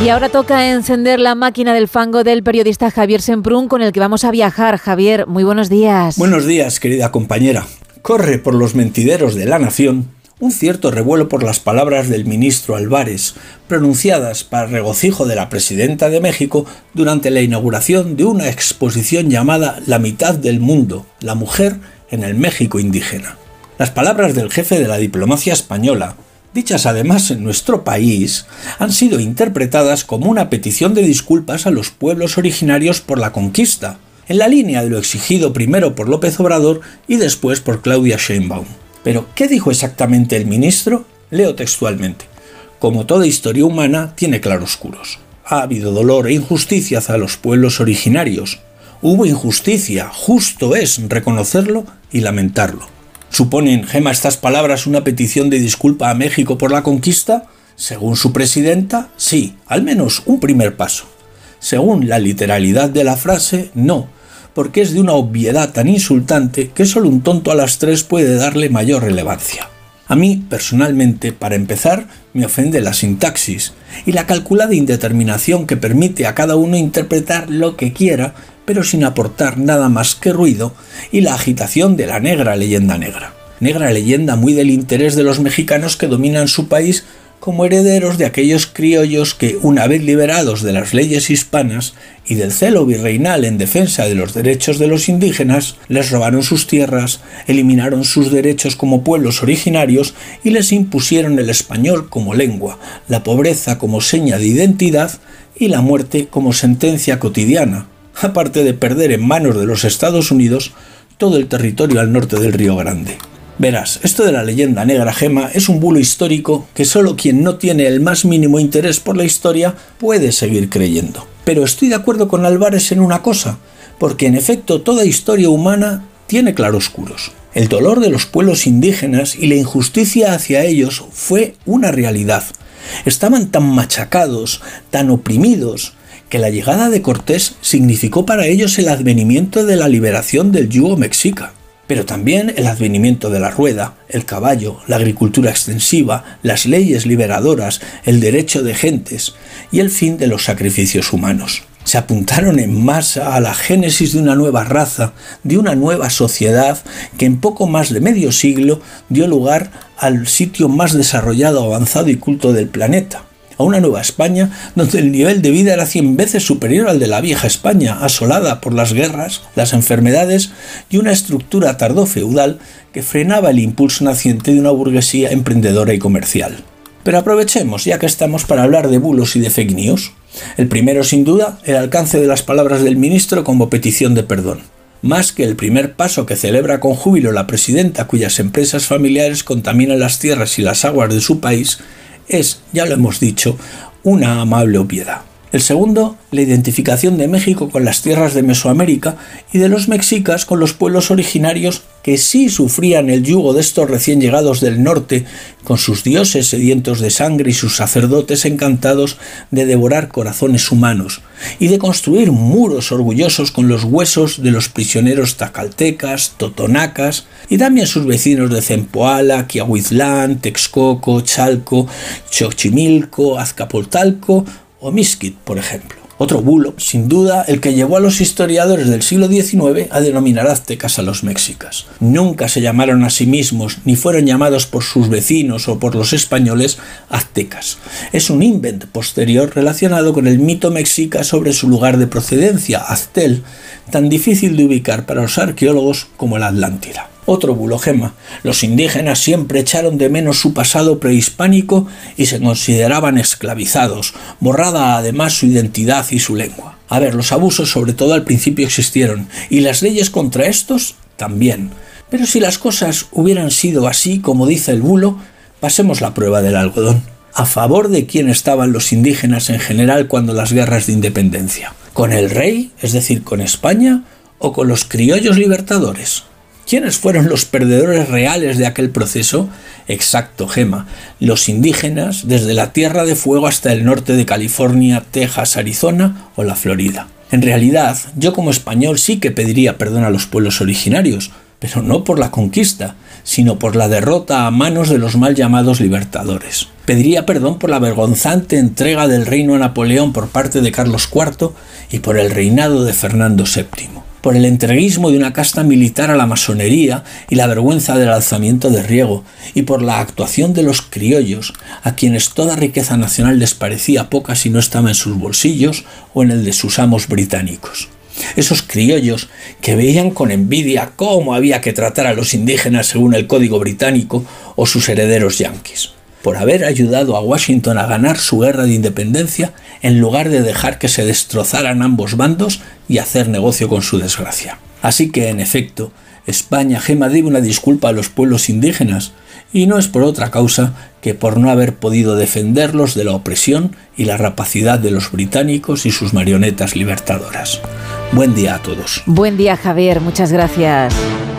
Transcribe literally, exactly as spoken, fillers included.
Y ahora toca encender la máquina del fango del periodista Javier Semprún, con el que vamos a viajar. Javier, muy buenos días. Buenos días, querida compañera. Corre por los mentideros de La Nación un cierto revuelo por las palabras del ministro Álvarez, pronunciadas para regocijo de la presidenta de México durante la inauguración de una exposición llamada La mitad del mundo, la mujer en el México indígena. Las palabras del jefe de la diplomacia española, dichas además en nuestro país, han sido interpretadas como una petición de disculpas a los pueblos originarios por la conquista, en la línea de lo exigido primero por López Obrador y después por Claudia Sheinbaum. Pero, ¿qué dijo exactamente el ministro? Leo textualmente: como toda historia humana, tiene claroscuros. Ha habido dolor e injusticia hacia los pueblos originarios. Hubo injusticia, justo es reconocerlo y lamentarlo. ¿Suponen, Gema, estas palabras una petición de disculpa a México por la conquista? Según su presidenta, sí, al menos un primer paso. Según la literalidad de la frase, no, porque es de una obviedad tan insultante que solo un tonto a las tres puede darle mayor relevancia. A mí, personalmente, para empezar, me ofende la sintaxis y la calculada indeterminación que permite a cada uno interpretar lo que quiera, pero sin aportar nada más que ruido, y la agitación de la negra leyenda negra. Negra leyenda muy del interés de los mexicanos que dominan su país como herederos de aquellos criollos que, una vez liberados de las leyes hispanas y del celo virreinal en defensa de los derechos de los indígenas, les robaron sus tierras, eliminaron sus derechos como pueblos originarios y les impusieron el español como lengua, la pobreza como seña de identidad y la muerte como sentencia cotidiana, aparte de perder en manos de los Estados Unidos todo el territorio al norte del Río Grande. Verás, esto de la leyenda negra, Gema, es un bulo histórico que solo quien no tiene el más mínimo interés por la historia puede seguir creyendo. Pero estoy de acuerdo con Álvarez en una cosa, porque en efecto toda historia humana tiene claroscuros. El dolor de los pueblos indígenas y la injusticia hacia ellos fue una realidad. Estaban tan machacados, tan oprimidos, que la llegada de Cortés significó para ellos el advenimiento de la liberación del yugo mexica. Pero también el advenimiento de la rueda, el caballo, la agricultura extensiva, las leyes liberadoras, el derecho de gentes y el fin de los sacrificios humanos. Se apuntaron en masa a la génesis de una nueva raza, de una nueva sociedad que en poco más de medio siglo dio lugar al sitio más desarrollado, avanzado y culto del planeta. A una nueva España donde el nivel de vida era cien veces superior al de la vieja España, asolada por las guerras, las enfermedades y una estructura tardofeudal que frenaba el impulso naciente de una burguesía emprendedora y comercial. Pero aprovechemos, ya que estamos, para hablar de bulos y de fake news. El primero, sin duda, el alcance de las palabras del ministro como petición de perdón. Más que el primer paso que celebra con júbilo la presidenta, cuyas empresas familiares contaminan las tierras y las aguas de su país, es, ya lo hemos dicho, una amable obviedad. El segundo, la identificación de México con las tierras de Mesoamérica y de los mexicas con los pueblos originarios que sí sufrían el yugo de estos recién llegados del norte, con sus dioses sedientos de sangre y sus sacerdotes encantados de devorar corazones humanos y de construir muros orgullosos con los huesos de los prisioneros tacaltecas, totonacas y también sus vecinos de Zempoala, Quiahuizlán, Texcoco, Chalco, Xochimilco, Azcapotzalco o Mixquic, por ejemplo. Otro bulo, sin duda, el que llevó a los historiadores del siglo diecinueve a denominar aztecas a los mexicas. Nunca se llamaron a sí mismos, ni fueron llamados por sus vecinos o por los españoles aztecas. Es un invento posterior relacionado con el mito mexica sobre su lugar de procedencia, Aztel, tan difícil de ubicar para los arqueólogos como la Atlántida. Otro bulo, Gema. Los indígenas siempre echaron de menos su pasado prehispánico y se consideraban esclavizados, borrada además su identidad y su lengua. A ver, los abusos sobre todo al principio existieron, y las leyes contra estos también. Pero si las cosas hubieran sido así, como dice el bulo, pasemos la prueba del algodón. ¿A favor de quién estaban los indígenas en general cuando las guerras de independencia? ¿Con el rey, es decir, con España, o con los criollos libertadores? ¿Quiénes fueron los perdedores reales de aquel proceso? Exacto, Gema, los indígenas desde la Tierra de Fuego hasta el norte de California, Texas, Arizona o la Florida. En realidad, yo como español sí que pediría perdón a los pueblos originarios, pero no por la conquista, sino por la derrota a manos de los mal llamados libertadores. Pediría perdón por la vergonzante entrega del reino a Napoleón por parte de Carlos cuarto y por el reinado de Fernando séptimo, por el entreguismo de una casta militar a la masonería y la vergüenza del alzamiento de Riego, y por la actuación de los criollos, a quienes toda riqueza nacional les parecía poca si no estaba en sus bolsillos o en el de sus amos británicos. Esos criollos que veían con envidia cómo había que tratar a los indígenas según el código británico o sus herederos yanquis, por haber ayudado a Washington a ganar su guerra de independencia en lugar de dejar que se destrozaran ambos bandos y hacer negocio con su desgracia. Así que, en efecto, España gema debe una disculpa a los pueblos indígenas, y no es por otra causa que por no haber podido defenderlos de la opresión y la rapacidad de los británicos y sus marionetas libertadoras. Buen día a todos. Buen día, Javier. Muchas gracias.